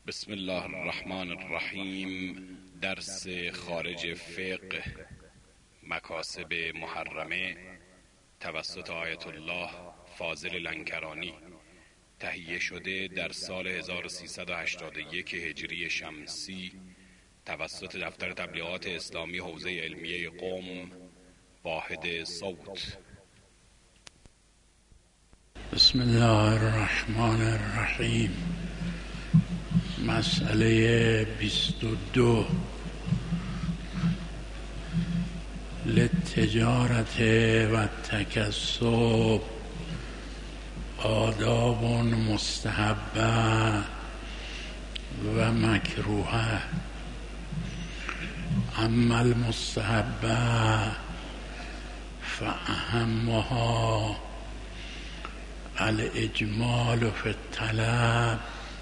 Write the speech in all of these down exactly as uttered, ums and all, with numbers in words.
بسم الله الرحمن الرحیم. درس خارج فقه مکاسب محرمه توسط آیت الله فاضل لنکرانی، تهیه شده در سال هزار و سیصد و هشتاد و یک هجری شمسی توسط دفتر تبلیغات اسلامی حوزه علمیه قم، واحد صوت. بسم الله الرحمن الرحیم. مسئله بیست و دو، للتجارت و تکسب آداب مستحبه و مکروهه. اما المستحبه فاهمها الاجمال فی الطلب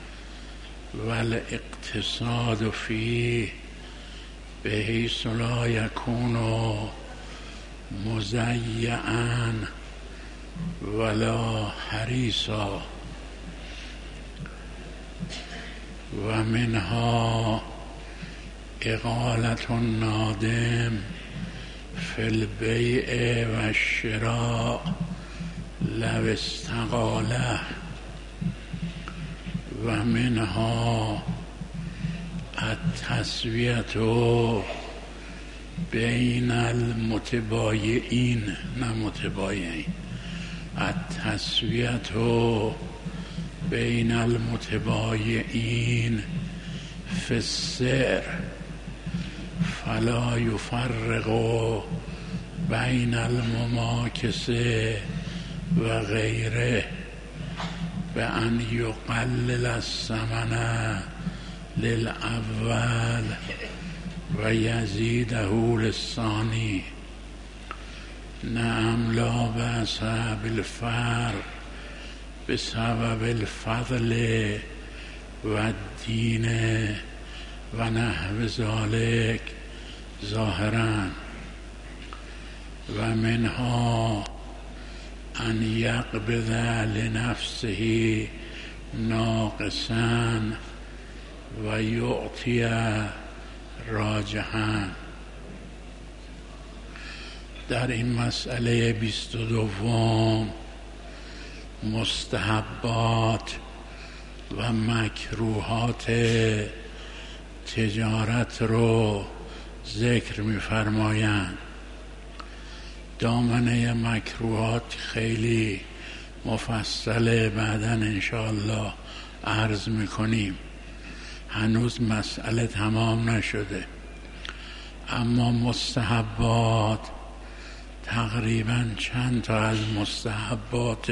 والاقتصاد فيه بحيث لا يكون مزيعا ولا حريصا، ومنها إقالة النادم في البيع والشراء لو استقاله، و منها التسویة بین المتبایعین، نه متبایعین، التسویة بین المتبایعین فی السعر فلا یفرق بین المماکس و غیره بأن يقلل الثمن للأول ويزيده للثاني. نعم لا بأس بالفرق بسبب الفضل والدين ونحو ذلك ظاهرا، ومنها ان یقبض لنفسه ناقصا و یعطی راجحا. در این مسئله بیست و دوم مستحبات و مکروهات تجارت رو ذکر می‌فرمایند. دامنه مکروهات خیلی مفصله، بعداً انشاءالله عرض میکنیم، هنوز مسئله تمام نشده. اما مستحبات، تقریباً چند تا از مستحبات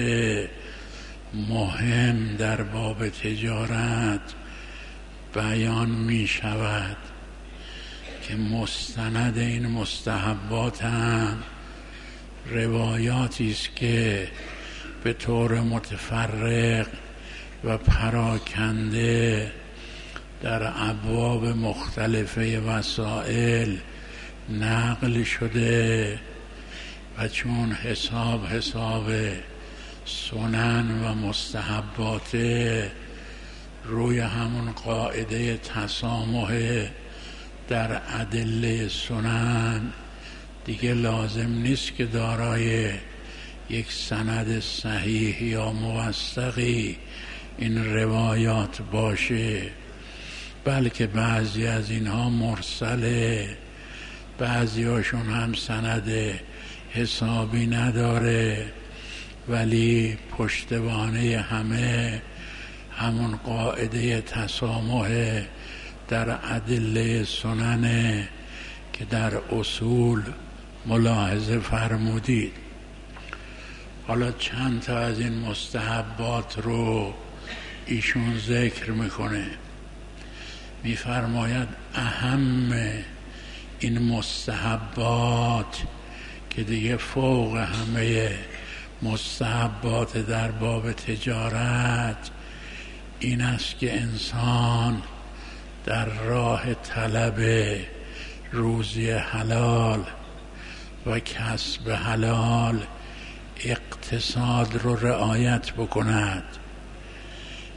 مهم در باب تجارت بیان می شود که مستند این مستحبات هم روایاتی است که به طور متفرق و پراکنده در ابواب مختلفه وسائل نقل شده و چون حساب حساب سنن و مستحبات روی همون قاعده تسامح در ادله سنن دیگه لازم نیست که دارای یک سند صحیح یا موثقی این روایات باشه، بلکه بعضی از اینها مرسله، بعضی هاشون هم سند حسابی نداره، ولی پشتوانه همه همون قاعده تسامح در ادله سننه که در اصول ملاحظه فرمودید. حالا چند تا از این مستحبات رو ایشون ذکر میکنه. میفرماید اهم این مستحبات که دیگه فوق همه مستحبات در باب تجارت این است که انسان در راه طلب روزی حلال و کسب حلال اقتصاد رو رعایت بکند.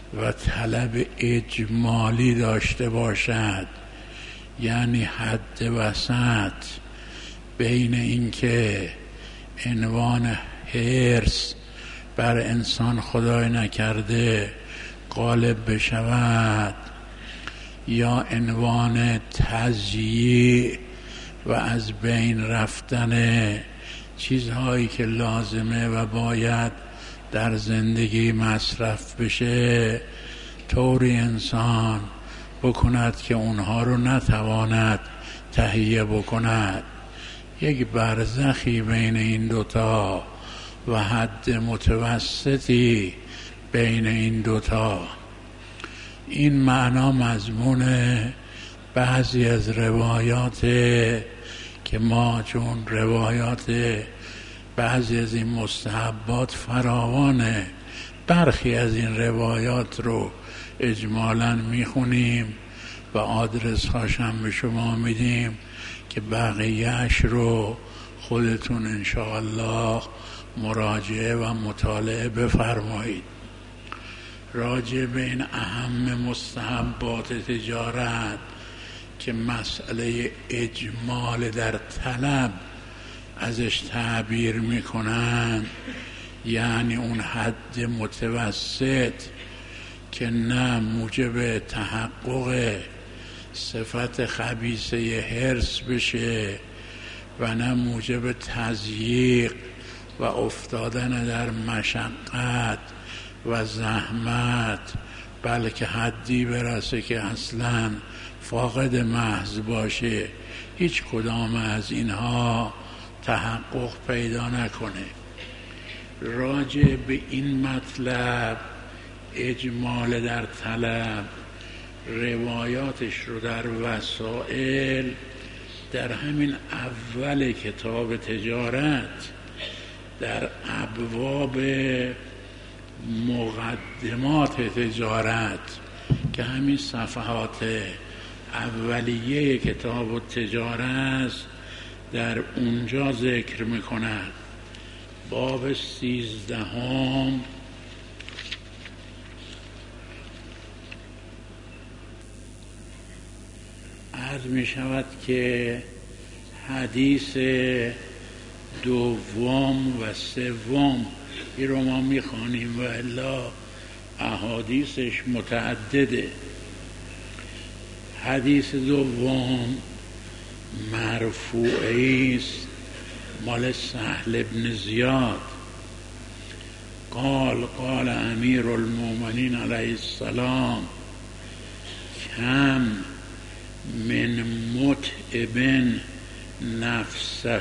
و طلب اجمالی داشته باشد، یعنی حد وسط بین اینکه عنوان حرص بر انسان خدای نکرده غالب بشود یا عنوان تضییع و از بین رفتن چیزهایی که لازمه و باید در زندگی مصرف بشه طوری انسان بکند که اونها رو نتواند تهیه بکند. یک برزخی بین این دوتا و حد متوسطی بین این دوتا. این معنا مضمون بعضی از روایات که ما چون روایات بعضی از این مستحبات فراوانه، برخی از این روایات رو اجمالاً میخونیم و آدرس هاشم به شما میدیم که بقیهش رو خودتون انشاءالله مراجعه و مطالعه بفرمایید. راجع به این اهم مستحبات تجارت که مسئله اجمال در طلب ازش تعبیر میکنن، یعنی اون حد متوسط که نه موجب تحقق صفت خبیثه حرص بشه و نه موجب تضییق و افتادن در مشقت و زحمت، بلکه حدی برسه که اصلاً فاقد محض باشه، هیچ کدام از اینها تحقق پیدا نکنه. راجع به این مطلب اجمال در طلب روایاتش رو در وسائل در همین اول کتاب تجارت در ابواب مقدمات تجارت که همین صفحات اولیه کتاب التجارت در اونجا ذکر میکنند. باب سیزدهم عرض می شود که حدیث دوم و سوم این رو ما می خوانیم و الا احادیثش متعدده. حدیث دوم مرفوعی است مال سهل ابن زیاد. قال قال امیر المؤمنین علیه السلام کم من متعب نفسه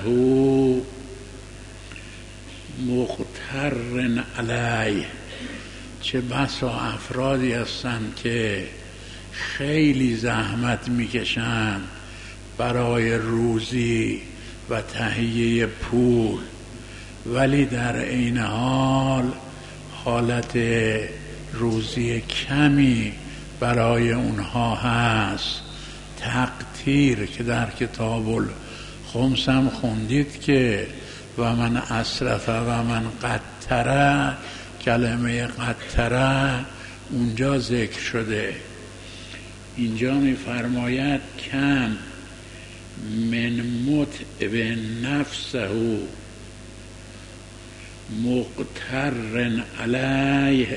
مغتر علیه. چه بسا افرادی هستند که خیلی زحمت میکشند برای روزی و تهیه پول، ولی در عین حال حالت روزی کمی برای اونها هست. تقدیر که در کتاب الخمس هم خوندید که و من اسرف و من قدره، کلمه قدره اونجا ذکر شده. اینجا می فرماید کم من متعب نفسه مغتر علیه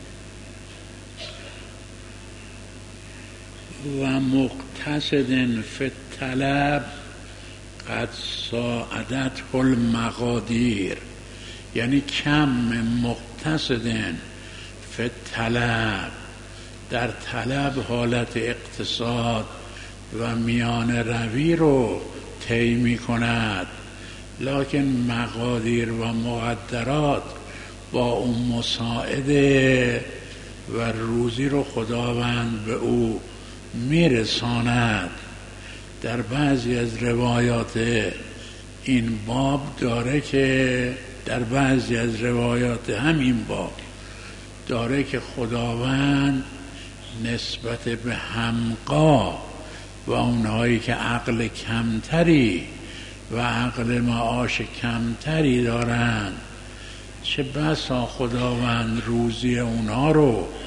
و مقتصد فی الطلب قد ساعدته المقادیر. یعنی کم مقتصد فی الطلب، در طلب حالت اقتصاد و میان روی رو طی می کند، لکن مقادیر و مقدرات با اون مساعده و روزی رو خداوند به او میرساند. در بعضی از روایات این باب داره که در بعضی از روایات همین باب داره که خداوند نسبت به حمقا و اونهایی که عقل کمتری و عقل معاش کمتری دارند، چه بسا خداوند روزی اونها رو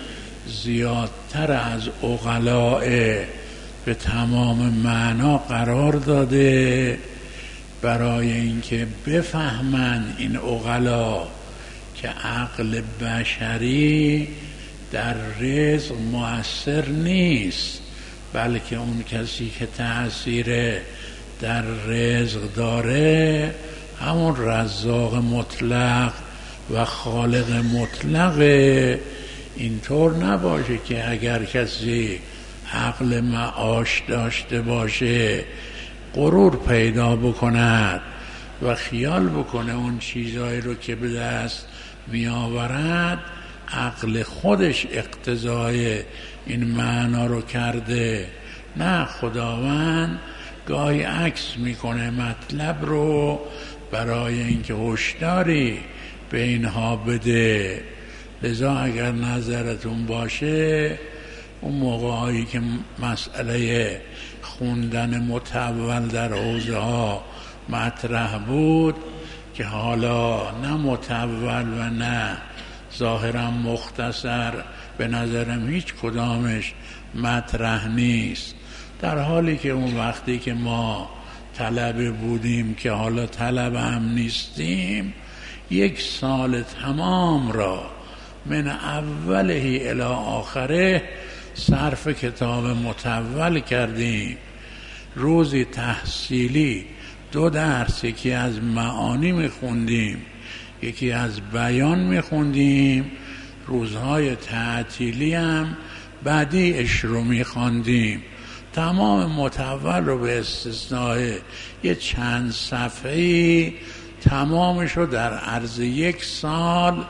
زیادتر از عقلاء به تمام معنا قرار داده برای اینکه بفهمن این عقلا که عقل بشری در رزق مؤثر نیست، بلکه اون کسی که تأثیر در رزق داره همون رزاق مطلق و خالق مطلقه. اینطور نباشه که اگر کسی عقل معاش داشته باشه غرور پیدا بکند و خیال بکنه اون چیزایی رو که به دست می آورد عقل خودش اقتضای این معنا رو کرده. نه، خداوند گاهی عکس میکنه مطلب رو برای اینکه هشداری به اینها بده. لذا اگر نظرتون باشه اون موقعی که مسئله خوندن متول در حوزه ها مطرح بود که حالا نه متول و نه ظاهرا مختصر به نظرم هیچ کدامش مطرح نیست، در حالی که اون وقتی که ما طلبه بودیم که حالا طلبه هم نیستیم یک سال تمام را من اولهی الی آخره صرف کتاب متول کردیم. روزی تحصیلی دو درس، یکی از معانی میخوندیم یکی از بیان میخوندیم، روزهای تعطیلی هم بدیعش رو میخوندیم. تمام متول رو به استثناء یه چند صفحه‌ای تمامش رو در عرض یک سال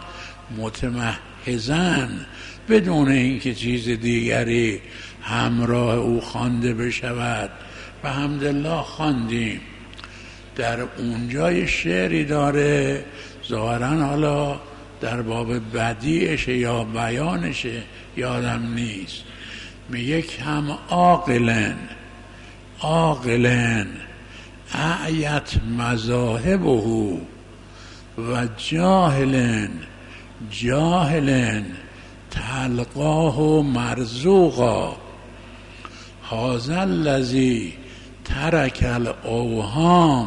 متمحضاً بدون اینکه چیز دیگری همراه او خوانده بشود و الحمدلله خواندیم. در اونجای شعری داره ظاهراً حالا در باب بدیعش یا بیانش یادم نیست، میگه کم عاقلن عاقلن اعیت مذاهبه و جاهلن جاهلن تلقاه مرزوقا هذا الذی ترک الاوهام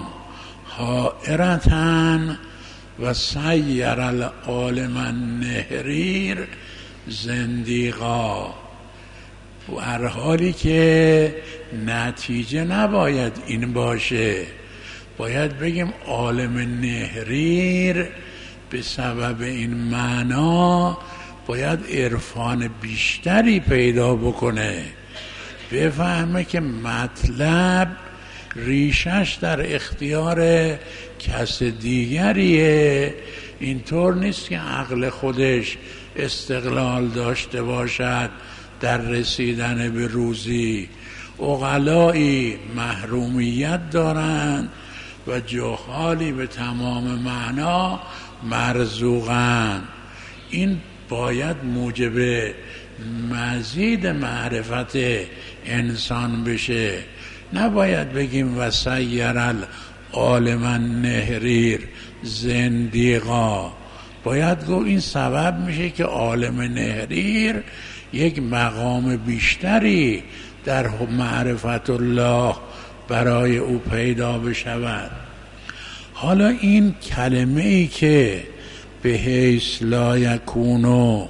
حائرتن و سیر العالم النهریر زندیقا. و هر حالی که نتیجه نباید این باشه، باید بگیم عالم نهریر به سبب این معنا باید عرفان بیشتری پیدا بکنه، بفهمه که مطلب ریشش در اختیار کس دیگریه. اینطور نیست که عقل خودش استقلال داشته باشد در رسیدن به روزی. عقلایی محرومیت دارند و جهالی به تمام معنا مرزوقند. این باید موجب مزید معرفت انسان بشه. نباید بگیم و سیر العالم النهریر زندیقا. باید گفت این سبب میشه که عالم نهریر یک مقام بیشتری در معرفت الله برای او پیدا بشود. حالا این کلمه ای که به حیث لا یکونو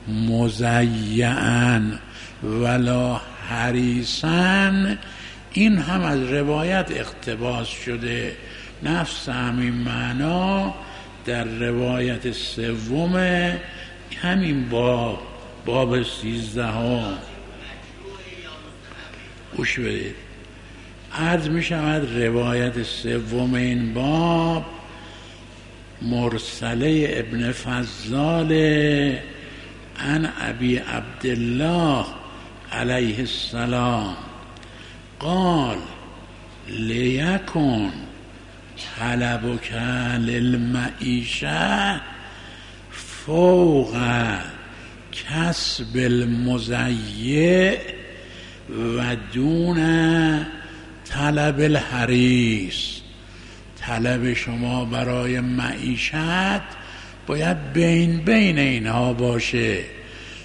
مزیعن ولا حریصن، این هم از روایت اقتباس شده. نفس همین معنا در روایت سوم همین باب باب سیزده ها گوش بدید. عرض می شود روایت سوم این باب مرسله ابن فضال عن ابی عبدالله علیه السلام قال لیکن طلبک للمعیشه فوق کسب المزیع و دون طلب الحریص. طلب شما برای معیشت باید بین بین اینها باشه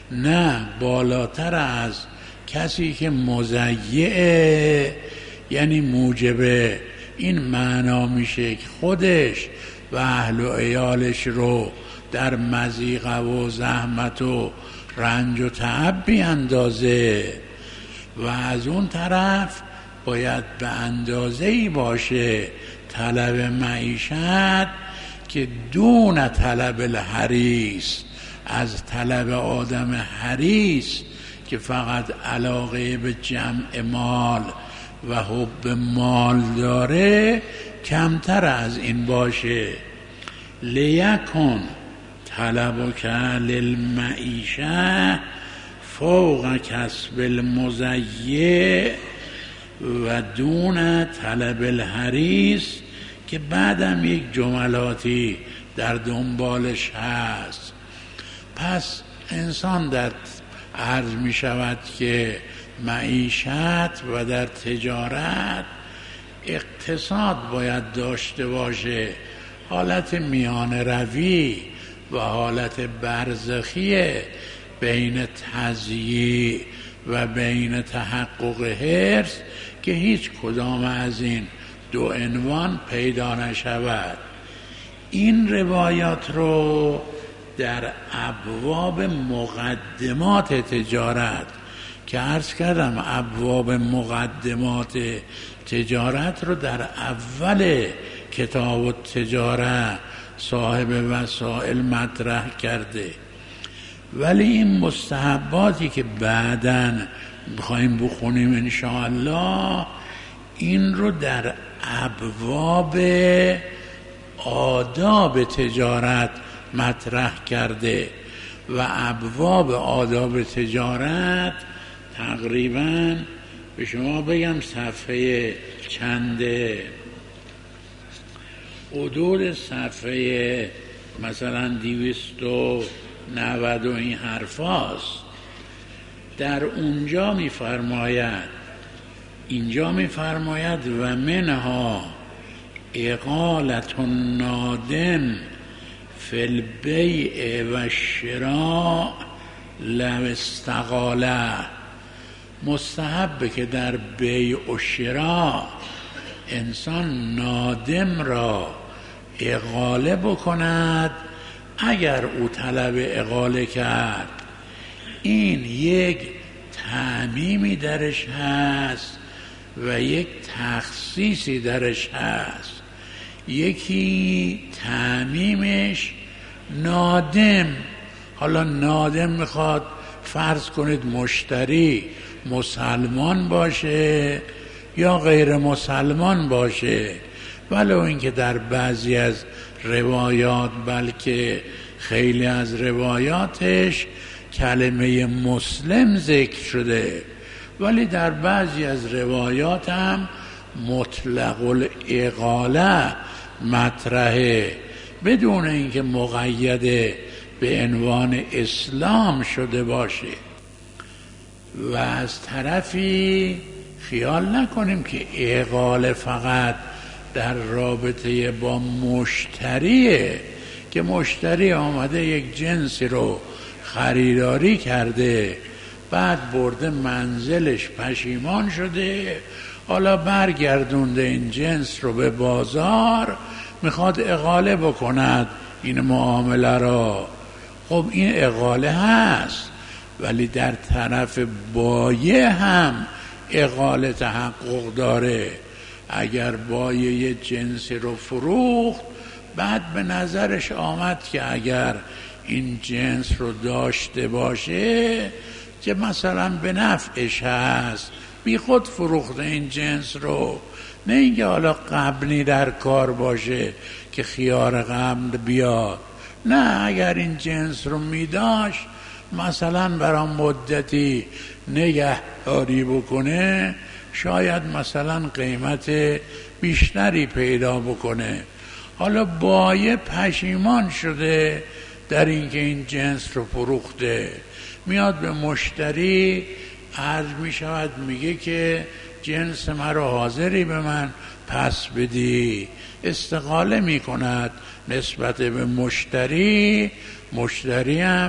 نه بالاتر از کسی که مضیعه، یعنی موجب این معنا میشه که خودش و اهل و عیالش رو در مضیقه و زحمت و رنج و تعب بیاندازه و از اون طرف باید به اندازه‌ای باشه طلب معیشت که دون طلب الحریص، از طلب آدم حریص که فقط علاقه به جمع مال و حب مال داره کمتر از این باشه. لیکن طلبک للمعیشه فوق کسب المضیع و دون طلب الحریص، که بعدم یک جملاتی در دنبالش هست. پس انسان در عرض می شود که معیشت و در تجارت اقتصاد باید داشته باشه، حالت میان روی و حالت برزخی بین تضییع و بین تحقق حرص که هیچ کدام از این دو عنوان پیدا نشود. این روایات رو در ابواب مقدمات تجارت که عرض کردم ابواب مقدمات تجارت رو در اول کتاب التجاره صاحب وسائل مطرح کرده، ولی این مستحباتی که بعداً بخوایم بخونیم انشاءالله این رو در ابواب آداب تجارت مطرح کرده و ابواب آداب تجارت تقریباً به شما بگم صفحه چنده، حدود صفحه مثلا دویست و نود و این حرف هاست. در اونجا می فرماید اینجا می فرماید و منها اقالت النادم فی البیع و الشراء لو استقاله. مستحبه که در بیع و شراء انسان نادم را اقاله بکند اگر او طلب اقاله کرد. این یک تعمیمی درش هست و یک تخصیصی درش هست. یکی تعمیمش نادم، حالا نادم میخواد فرض کنید مشتری مسلمان باشه یا غیر مسلمان باشه، ولو اینکه در بعضی از روایات بلکه خیلی از روایاتش کلمه مسلم ذکر شده، ولی در بعضی از روایات هم مطلق الاقاله مطرحه بدون اینکه مقید به عنوان اسلام شده باشه. و از طرفی خیال نکنیم که اقاله فقط در رابطه با مشتریه که مشتری آمده یک جنسی رو خریداری کرده، بعد برده منزلش پشیمان شده، حالا برگردونده این جنس رو به بازار، میخواد اقاله بکند این معامله را. خب این اقاله هست، ولی در طرف بایع هم اقاله تحقق داره. اگر بایع جنسی رو فروخت، بعد به نظرش آمد که اگر این جنس رو داشته باشه که مثلا به نفعش هست، بی خود فروخته این جنس رو، نه اینکه حالا قبلی در کار باشه که خیار قبل بیاد. نه، اگر این جنس رو می داشت مثلا برای مدتی نگهداری بکنه، شاید مثلا قیمت بیشتری پیدا بکنه. حالا بایع پشیمان شده در اینکه این جنس رو فروخته، میاد به مشتری عرض می شود، میگه که جنس من رو حاضری به من پس بدی. استقاله می کند نسبت به مشتری، مشتری هم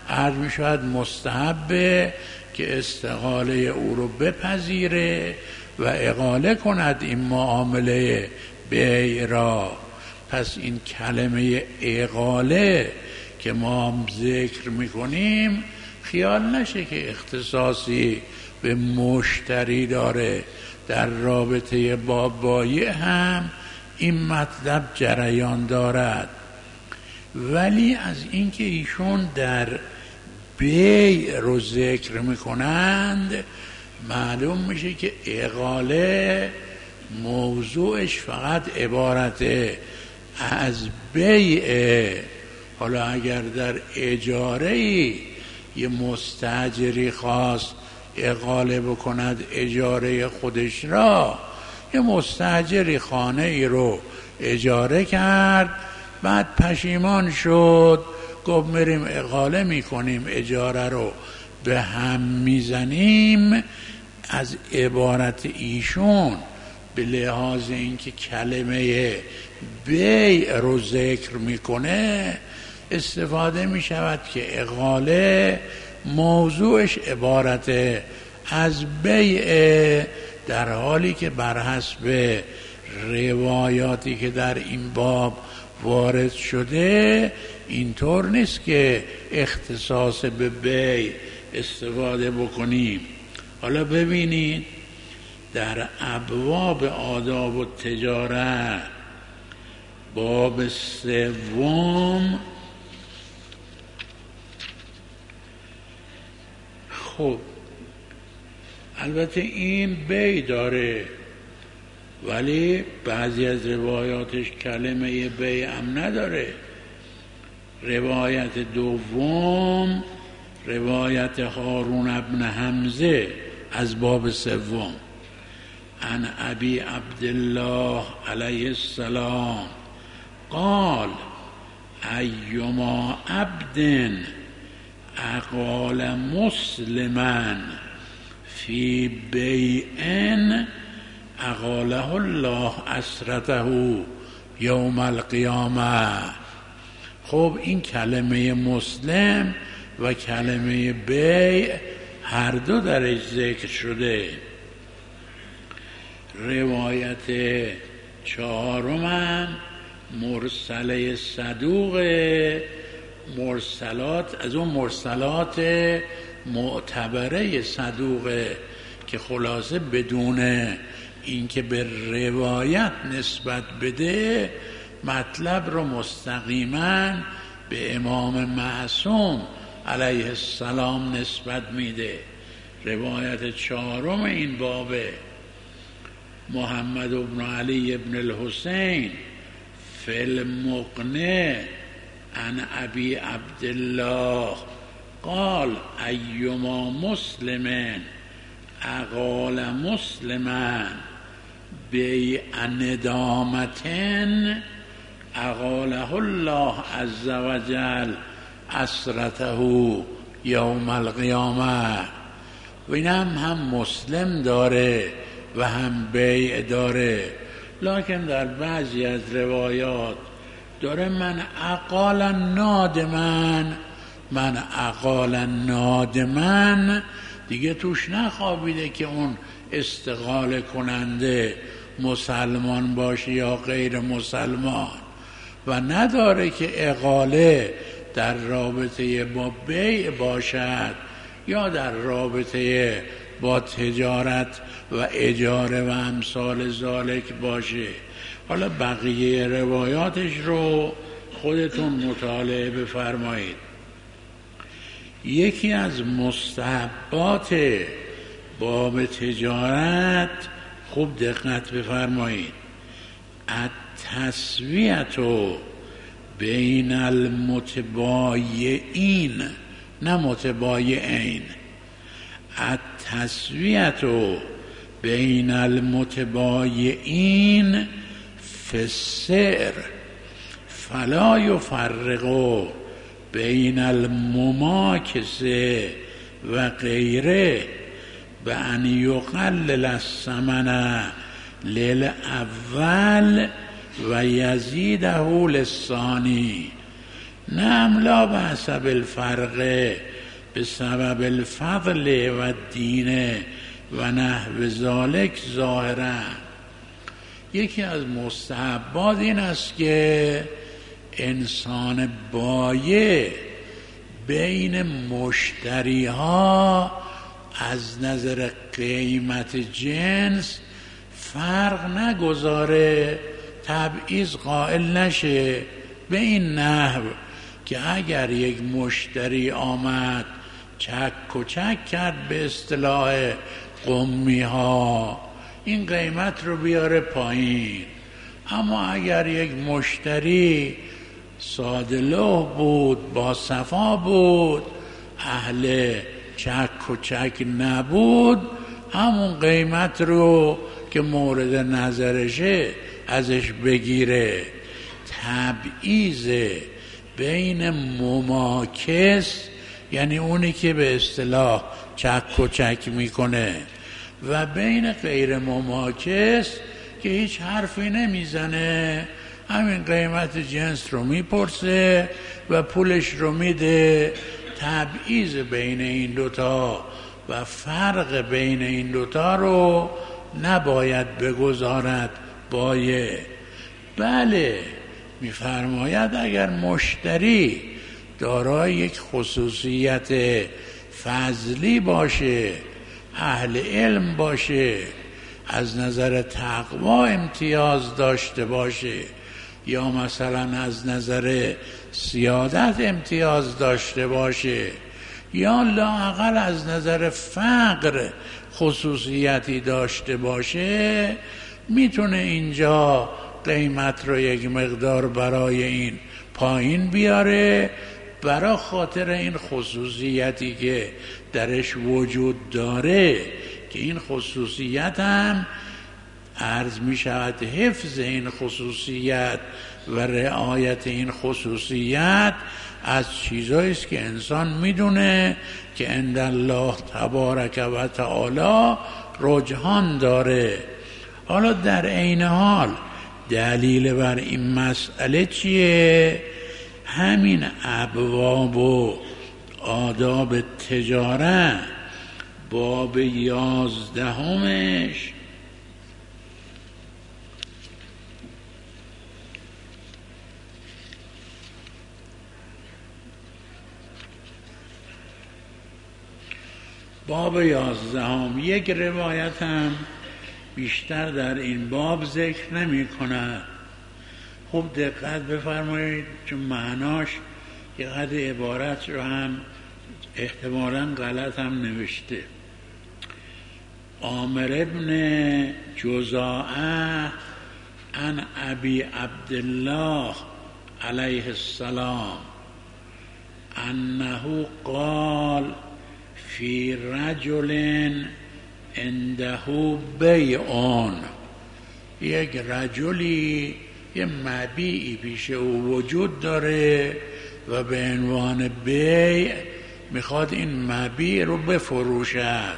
عرض می شود مستحبه که استقاله او رو بپذیره و اقاله کند این معامله بیع را. پس این کلمه اقاله که ما هم ذکر میکنیم خیال نشه که اختصاصی به مشتری داره. در رابطه با بایع هم این مطلب جریان دارد، ولی از اینکه ایشون در بیع رو ذکر میکنند معلوم میشه که اقاله موضوعش فقط عبارته از بیع. حالا اگر در اجاره‌ای یه مستاجری خواست اقاله بکند اجاره خودش را، یه مستاجری خانه ای رو اجاره کرد، بعد پشیمان شد گفت میریم اقاله میکنیم اجاره رو به هم میزنیم، از عبارت ایشون به لحاظ اینکه کلمه بیع رو ذکر میکنه استفاده میشود که اقاله موضوعش عبارت از بیع، در حالی که بر حسب روایاتی که در این باب وارد شده اینطور نیست که اختصاص به بیع استفاده بکنیم. حالا ببینید در ابواب آداب و تجارت باب سوم، خب البته این بیع داره ولی بعضی از روایاتش کلمه بیع هم نداره. روایت دوم روایت هارون ابن حمزه از باب سوم، عن ابی عبدالله علیه السلام قال ایما عبد اقال مسلما فی بیع اقاله الله اسرته یوم القیامه. خب این کلمه مسلم و کلمه بیع هر دو درش ذکر شده. روایت چهارم هم مرسله صدوق، مرسلات از اون مرسلات معتبره صدوقه که خلاصه بدون اینکه به روایت نسبت بده مطلب رو مستقیما به امام معصوم علیه السلام نسبت میده. روایت چهارم این بابه محمد بن علی بن الحسین فی المقنع عن ابی عبدالله قال ایما مسلم اقال مسلما بیع ندامتن اقاله الله عز وجل اسرته یوم القیامه. و این هم هم مسلم داره و هم بیع داره، لکن در بعضی از روایات داره من اقال نادمن، من اقال نادمن دیگه توش نخوابیده که اون استقاله کننده مسلمان باشه یا غیر مسلمان، و نداره که اقاله در رابطه با بیع باشد یا در رابطه با تجارت و اجاره و امثال ذالک باشه. حالا بقیه روایاتش رو خودتون مطالعه بفرمایید. یکی از مستحبات باب تجارت خوب دقت بفرمایید، التسویة بین المتبایعین نه متبایعین، التسویة بین المتبایعین فی السعر فلا یفرق بین المماکسه و غیره بأن یقلل الثمن للاول و یزیده للثانی. نعم لا بأس بالفرق به سبب الفضل و دین و نحو ذالک ظاهرا. یکی از مستحبات این است که انسان بایع بین مشتری ها از نظر قیمت جنس فرق نگذاره، تبعیض قائل نشه، به این نحو که اگر یک مشتری آمد چک و چک کرد به اصطلاح قمی ها، این قیمت رو بیاره پایین. اما اگر یک مشتری ساده لوح بود، با صفا بود، اهل چک و چک نبود، همون قیمت رو که مورد نظرشه ازش بگیره. تبعیض بین مماکس، یعنی اونی که به اصطلاح چک و چک میکنه، و بین غیر مماکس که هیچ حرفی نمیزنه، همین قیمت جنس رو میپرسه و پولش رو میده. تبعیض بین این دوتا و فرق بین این دوتا رو نباید بگذارد بایع. بله، میفرماید اگر مشتری دارای یک خصوصیت فضلی باشه، اهل علم باشه، از نظر تقوا امتیاز داشته باشه، یا مثلا از نظر سیادت امتیاز داشته باشه، یا لااقل از نظر فقر خصوصیتی داشته باشه، میتونه اینجا قیمت رو یک مقدار برای این پایین بیاره، برای خاطر این خصوصیتی که درش وجود داره، که این خصوصیت هم عرض می شود حفظ این خصوصیت و رعایت این خصوصیت از چیزایی است که انسان میدونه که عند الله تبارک و تعالی رجحان داره. حالا در عین حال دلیل بر این مسئله چیه؟ همین ابواب و آداب تجارت، باب یازدهمش باب یازدهم یک روایت هم بیشتر در این باب ذکر نمی کنه. خوب دقت بفرمایید، چون معناش یه قدر عبارت رو هم احتمالاً غلط هم نوشته. عامر ابن جزاعه عن ابی عبدالله علیه السلام انه قال فی رجل عنده بیعون، یک رجلی یه مبیعی پیش او وجود داره و به عنوان بیع میخواد این مبیع رو بفروشد.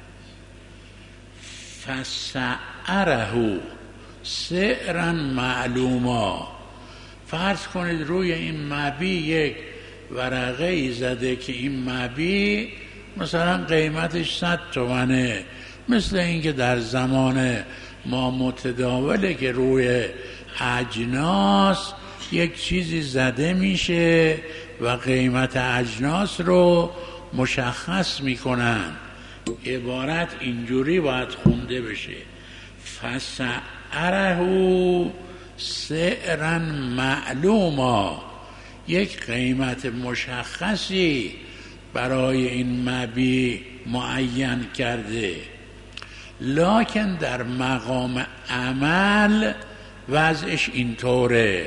فسعره سعرا معلوما، فرض کنید روی این مبیع یک ورقه ای زده که این مبیع مثلا قیمتش صد تومنه، مثل اینکه در زمان ما متداوله که روی اجناس یک چیزی زده میشه و قیمت اجناس رو مشخص میکنن. عبارت اینجوری باید خونده بشه: فسعره سعرا معلوما، یک قیمت مشخصی برای این مبیع معین کرده. لکن در مقام عمل وضعش اینطوره: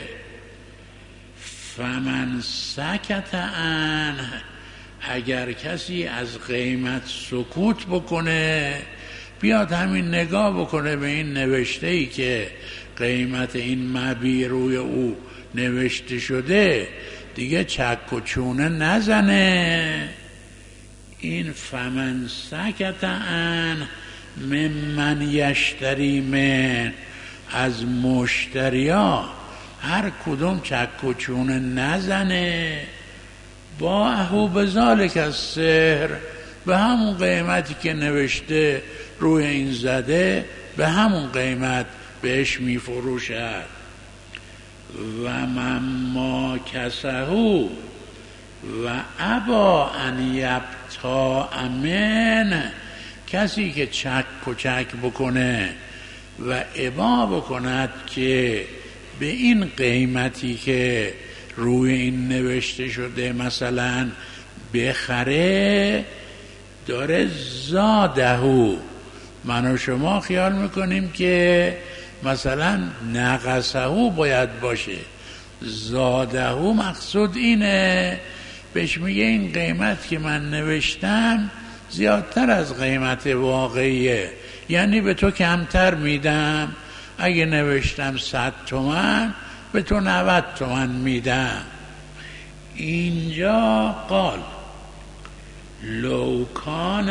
فمن سکت عنه، اگر کسی از قیمت سکوت بکنه، بیاد همین نگاه بکنه به این نوشته‌ای که قیمت این مبیع روی او نوشته شده، دیگه چک و چونه نزنه، این فمن سکت عنه ممن یشتری من، از مشتریا هر کدوم چک و چونه نزنه با اهو بذالک از سحر، به همون قیمتی که نوشته روی این زده به همون قیمت بهش میفروشد. و مما کسهو و ابا ان یبتا امن، کسی که چک و چک بکنه و ابا بکند که به این قیمتی که روی این نوشته شده مثلا بخره، داره زادهو. من و شما خیال میکنیم که مثلا نقصهو باید باشه، زادهو مقصود اینه، بهش میگه این قیمت که من نوشتم زیادتر از قیمت واقعیه، یعنی به تو کمتر میدم، اگه نوشتم صد تومن به تو نود تومن میدم. اینجا قال لو کان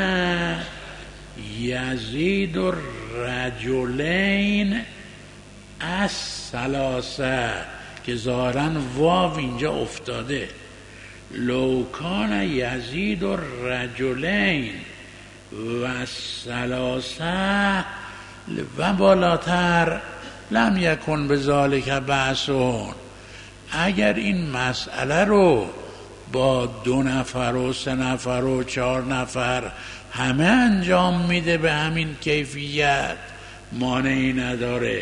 یزید الرجلین از ثلاثه، که ظاهرا واو اینجا افتاده، لو کان یزید الرجلین و ثلاثه و بالاتر لم یکن بذالک بأسون، اگر این مسئله رو با دو نفر و سه نفر و چهار نفر همه انجام میده به همین کیفیت، مانعی نداره.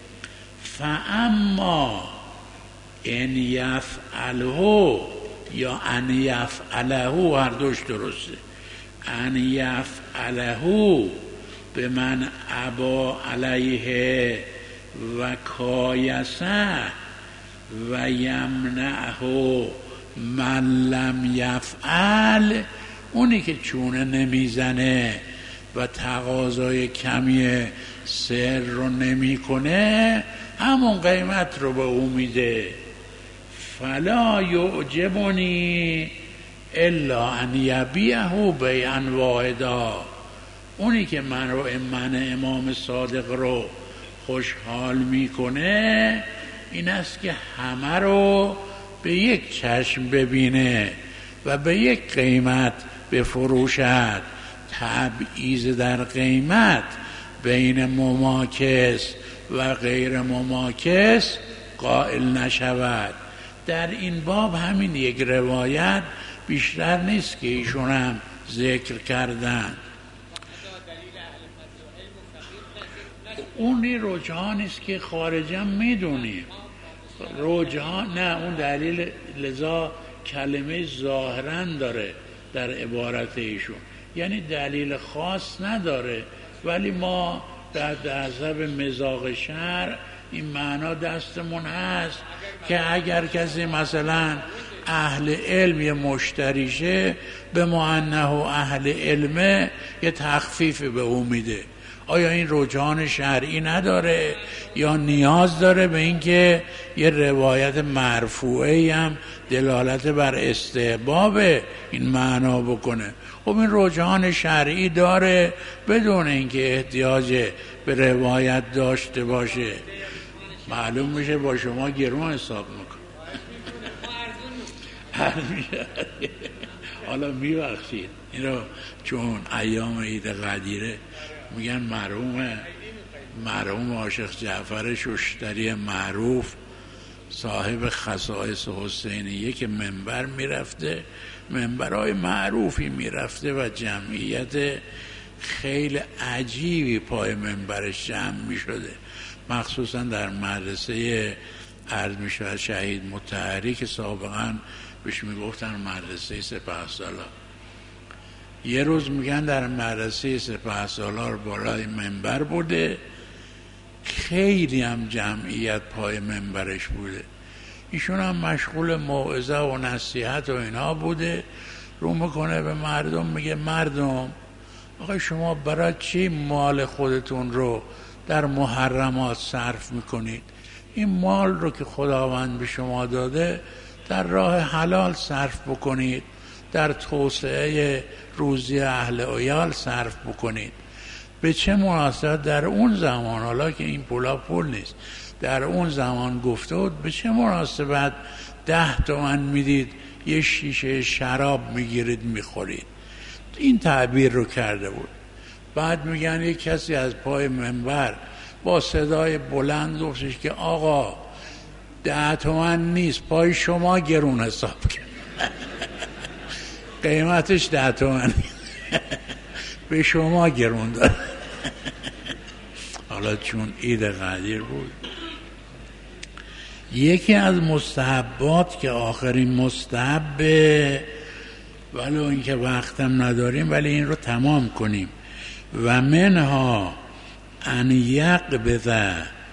فاما ان یفعله یا ان یفعله، هر دوش درسته، ان یفعله به من ابا علیه و کایسه و یمنعه من لم یفعل، اونی که چونه نمیزنه و تقاضای کمی سر رو نمی کنه همون قیمت رو به او میده. فلا یعجبنی الا ان یبیعه بیعا واحدا، اونی که من رو من امام صادق رو خوشحال میکنه این است که همه رو به یک چشم ببینه و به یک قیمت بفروشد، تبعیض در قیمت بین مماکس و غیر مماکس قائل نشود. در این باب همین یک روایت بیشتر نیست که ایشون هم ذکر کردن. اونی رجحانی است که خارجم میدونیم، رجحان نه، اون دلیل، لذا کلمه ظاهرا داره در عبارت ایشون، یعنی دلیل خاص نداره، ولی ما در حسب مذاق شرع این معنا دستمون هست که اگر کسی مثلا اهل علم یه مشتریشه به معنه اهل علمه یه تخفیف به او میده. آیا این رجحان شرعی نداره یا نیاز داره به اینکه یه روایت مرفوعی هم دلالت بر استحباب این معنا بکنه؟ خب این رجحان شرعی داره بدون اینکه احتیاج به روایت داشته باشه. معلوم میشه با شما گرون حساب میکنه. حالا میبخشید این رو چون ایام عید قدیره میگن مرحوم مرحوم عاشق جعفر ششتری معروف صاحب خصائص حسینیه که منبر میرفته، منبرهای معروفی میرفته و جمعیت خیلی عجیبی پای منبرش جمع میشده، مخصوصا در مدرسه عرض میشود شهید مطهری که سابقا بهش میگفتن مدرسه سپهسالار. یه روز میگن در مدرسه سپهسالار بالای منبر بوده، خیلی هم جمعیت پای منبرش بوده، ایشون هم مشغول موعظه و نصیحت و اینا بوده، رو میکنه به مردم میگه مردم آقا شما برای چی مال خودتون رو در محرمات صرف میکنید؟ این مال رو که خداوند به شما داده در راه حلال صرف بکنید، در توسعه روزی اهل عیال صرف بکنید. به چه مناسبت در اون زمان، حالا که این پولا پول نیست، در اون زمان گفته بود به چه مناسبت ده تومن میدید یه شیشه شراب میگیرید میخورید. این تعبیر رو کرده بود. بعد میگن یک کسی از پای منبر با صدای بلند گفتش که آقا ده تومن نیست، پای شما گرون حساب کرد. قیمتش ده تومن به شما گرون داد. حالا چون عید قدیر بود، یکی از مستحبات که آخرین مستحبه، ولو اینکه وقتم نداریم ولی این رو تمام کنیم، و منها ان یقبض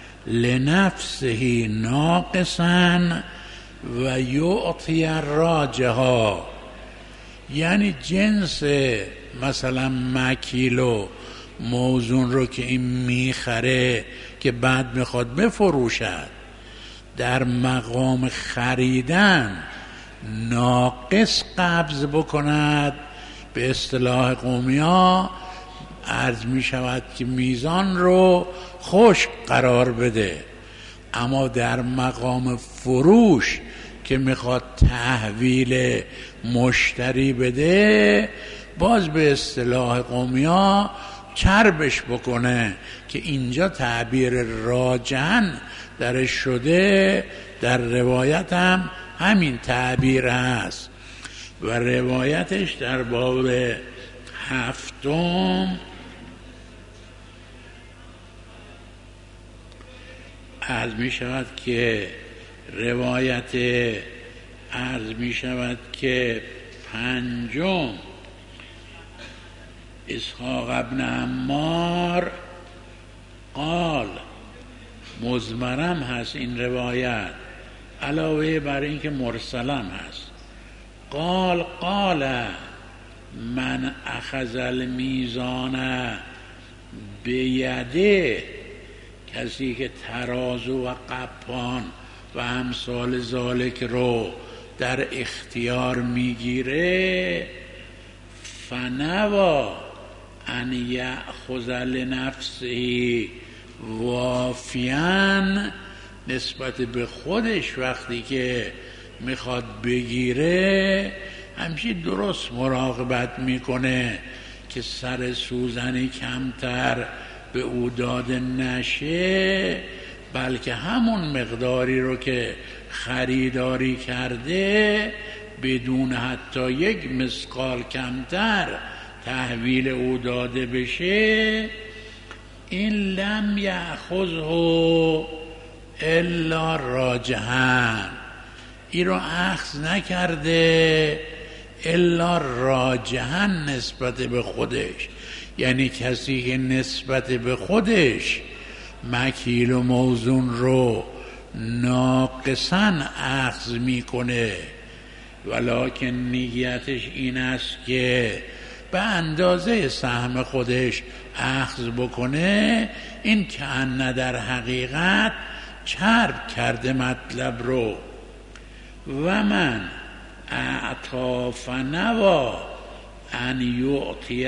لنفسه ناقصا و یعطی راجها، یعنی جنس مثلا مکیلو موزون رو که این میخره که بعد میخواد بفروشد، در مقام خریدن ناقص قبض بکند، به اصطلاح قومی ها عرض می شود که میزان رو خشک قرار بده. اما در مقام فروش که میخواد تحویل مشتری بده، باز به اصطلاح قومی ها چربش بکنه، که اینجا تعبیر راجعن درش شده. در روایت هم همین تعبیر هست و روایتش در باب هفتم عرض می شود که روایت عرض می شود که پنجم اسحاق ابن عمار قال، مزمرم هست این روایت علاوه بر این که مرسلم هست، قال قال من اخذ المیزان بیده، کسی که ترازو و قپان و امثال ذالک رو در اختیار میگیره، فنوا ان یأخذ لنفسه وافیان، نسبت به خودش وقتی که میخواد بگیره همیشه درست مراقبت میکنه که سر سوزنی کمتر به او داده نشه، بلکه همون مقداری رو که خریداری کرده بدون حتی یک مثقال کمتر تحویل او داده بشه. این لم یأخذه الا راجحن، این رو اخذ نکرده الا راجحن نسبت به خودش، یعنی کسی که نسبت به خودش مکیل و موزون رو ناقصاً اخذ میکنه، ولکن نیتش این است که به اندازه سهم خودش اخذ بکنه، این که ان در حقیقت چرب کرده مطلب رو. و من اعطا فنوا ان یعطی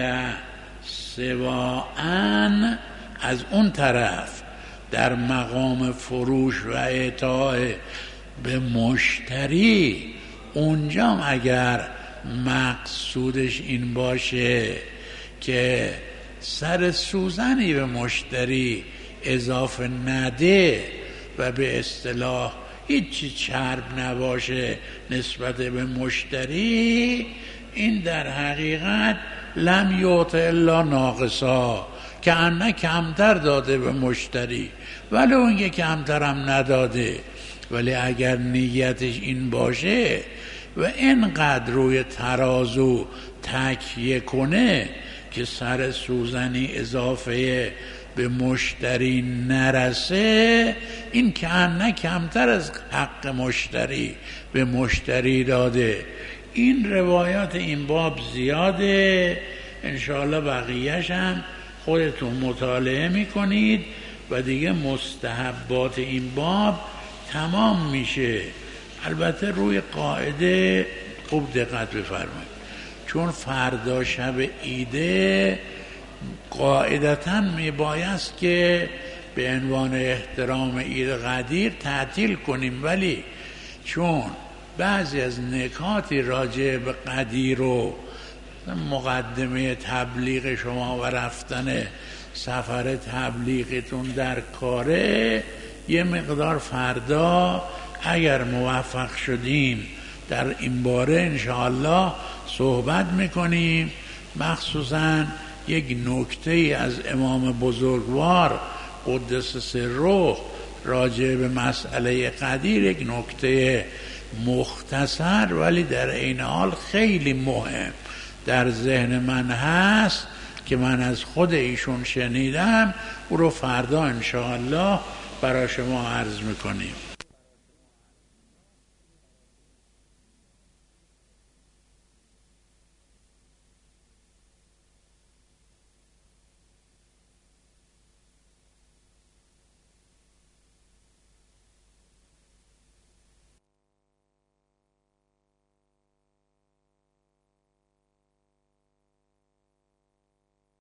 سواءن، از اون طرف در مقام فروش و اعطاء به مشتری، اونجام اگر مقصودش این باشه که سر سوزنی به مشتری اضافه نده و به اصطلاح هیچی چرب نباشه نسبت به مشتری، این در حقیقت لم یعط الا ناقصا، که انه کمتر داده به مشتری، ولی اون که کمتر هم نداده. ولی اگر نیتش این باشه و اینقدر روی ترازو تکیه کنه که سر سوزنی اضافه به مشتری نرسه، این که انه کمتر از حق مشتری به مشتری داده. این روایات این باب زیاده، انشاءالله بقیهش هم خودتون مطالعه میکنید و دیگه مستحبات این باب تمام میشه. البته روی قاعده خوب دقت بفرمایید، چون فردا شب عیده قاعدتاً میبایست که به عنوان احترام عید قدیر تعطیل کنیم، ولی چون بعضی از نکاتی راجع به قدیر و مقدمه تبلیغ شما و رفتن سفر تبلیغتون در کاره، یه مقدار فردا اگر موفق شدیم در این باره انشاءالله صحبت میکنیم. مخصوصا یک نکته از امام بزرگوار قدس سره راجع به مسئله قدیر، یک نکته مختصر ولی در عین حال خیلی مهم در ذهن من هست که من از خود ایشون شنیدم، او رو فردا انشاءالله برای شما عرض میکنیم.